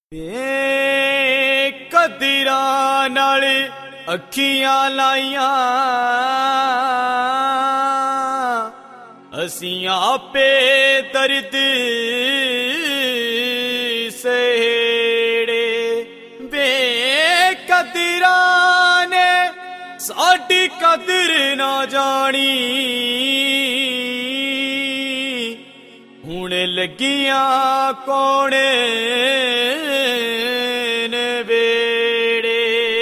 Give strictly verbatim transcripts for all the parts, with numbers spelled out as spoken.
ਏ ਕਦਰਾਂ ਨਾਲ ਅੱਖੀਆਂ ਲਾਈਆਂ ਅਸੀਂ ਆਪੇ ਦਰਦ ਸਹੇੜੇ ਬੇਕਦਰਾਂ ਨੇ ਸਾਡੀ ਕਦਰ ਨਾ ਜਾਣੀ ਹੁਣ ਲੱਗੀਆਂ ਕੋਣੇ ਨੇ ਵੇੜੇ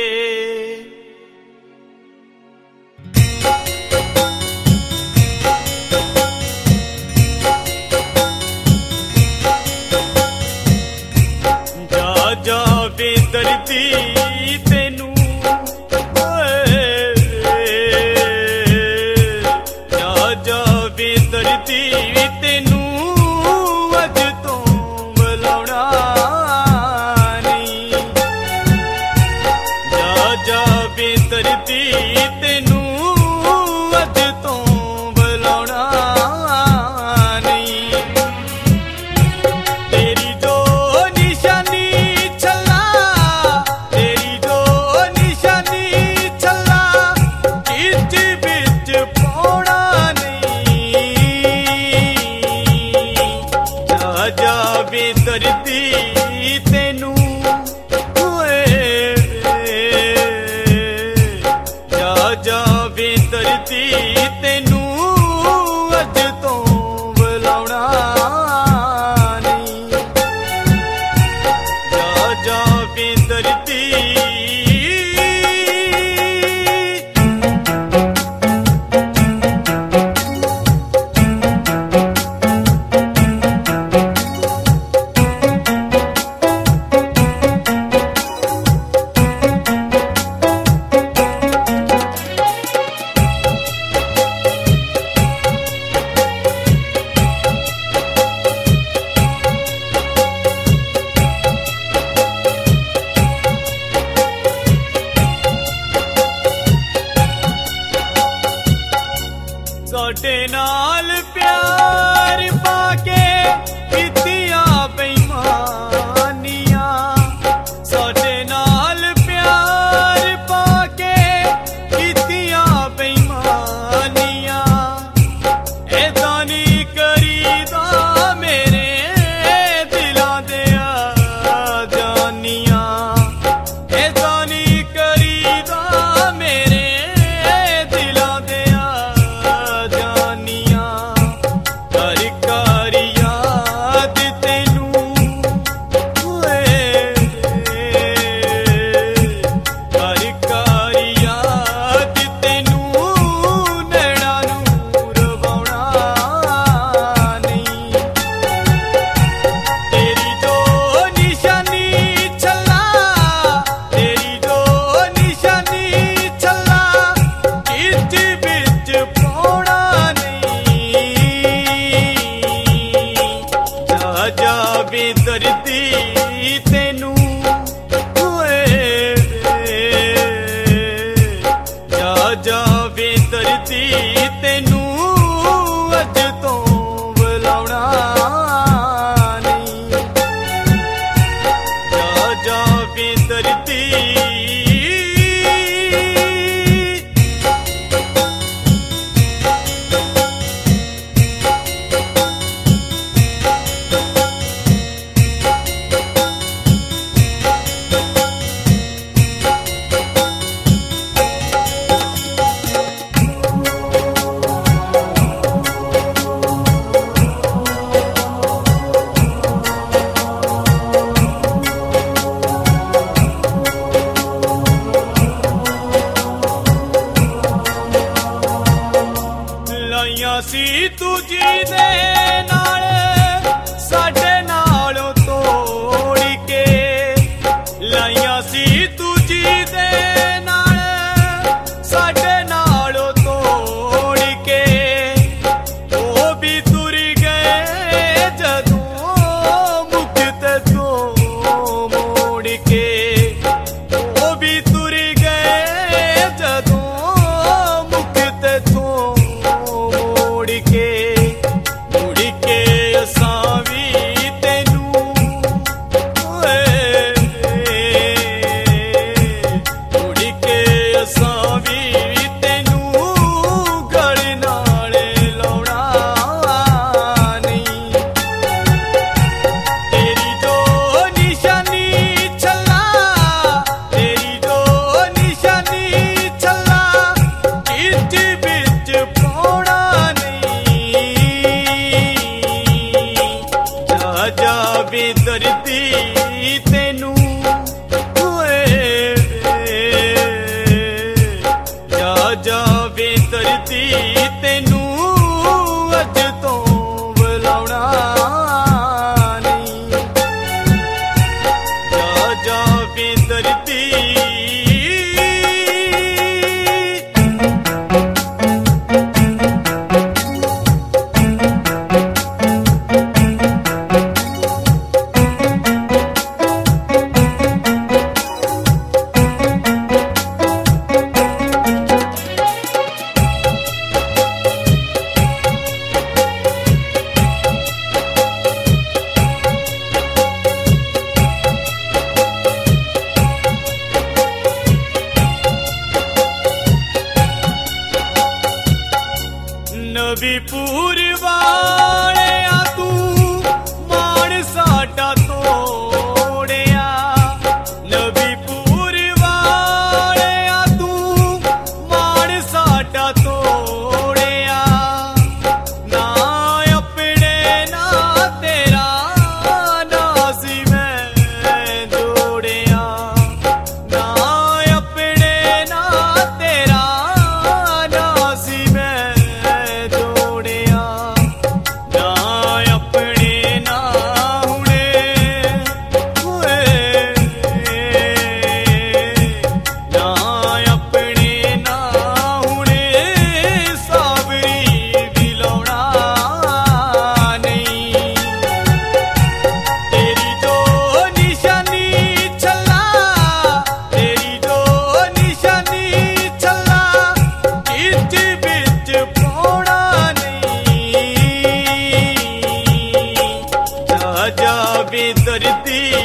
ਜਾ ਜਾ ਵੇ ਦਰਦੀ ਤੈਨੂੰ ਜਾ ਜਾ ਵੇ ਦਰਦੀ ਤੈਨੂੰ ਦਰਦੀ ਤੈਨੂੰ ਅੱਜ ਤੋਂ ਬੁਲਾਉਣਾ ਨਹੀਂ ਤੇਰੀ ਜੋ ਨਿਸ਼ਾਨੀ ਛੱਲਾ ਤੇਰੀ ਜੋ ਨਿਸ਼ਾਨੀ ਛੱਲਾ ਕਿਚ ਵਿੱਚ ਪਾਉਣਾ ਨਹੀਂ ਜਾ ਜਾਵੇ ਦਰਦੀ ਤੈਨੂੰ ਜਾਵੇ ਦਰਦੀ ਤੈਨੂੰ ਅੱਜ ਤੋਂ ਬੁਲਾਉਣਾ ਨਹੀਂ ਜਾ ਜਾਵੇ ਦਰਦੀ ਸਾਡੇ ਨਾਲ ਪਿਆਰ ਪਾ ਕੇ ਕੀਤੀਆਂ ਬੇਈਮਾਨੀਆਂ ਸਾਡੇ ਨਾਲ ਪਿਆਰ ਪਾ ਕੇ ਕੀਤੀਆਂ ਬੇਈਮਾਨੀਆਂ ਏਦਾਂ ਨਹੀਂ ਕਰੀਦਾ ਮੇਰੇ ਦਿਲਾਂ ਦੇ ਜਾਨੀਆਂ ਏਦਾਂ ਨਹੀਂ ਕਰੀਦਾ ਮੇਰੇ ਦਿਲਾਂ ਦੇ ਜਾਵੇ ਦਰਦੀ ਤੈਨੂੰ ਜਾ ਜਾਵੇ ਦਰਦੀ ਤੈਨੂੰ ਅੱਜ ਤੋਂ ਬੁਲਾਉਣਾ ਨਹੀਂ ਜਾ ਜਾਵੇ ਦਰਦੀ ਜਾਵੇ ਦਰਦੀ ਤੈਨੂੰ ਓਏ ਜਾ ਜਾਵੇ ਦਰਦੀ ਤੈਨੂੰ ਅੱਜ ਤੋਂ ਬੁਲਾਉਣਾ ਨਹੀਂ ਜਾ ਜਾਵੇ ਦਰਦੀ ਨਵੀਂਪੁਰ ਵਾਲਿਆ ਤੂੰ ਮਾਣ ਸਾਡਾ ਤੋੜਿਆ ਨਵੀਂਪੁਰ ਵਾਲਿਆ ਤੂੰ ਮਾਣ ਸਾਡਾ ਤੋੜਿਆ ਨਾ ਆਪਣੇ ਨਾ ਤੇਰਾ ਨਾ ਸੀ ਮੈਂ ਜੋੜਿਆ ਨਾ ਆਪਣੇ ਨਾ ਤੇਰਾ ਨਾ ਸੀ ਮੈਂ जावे दर्दी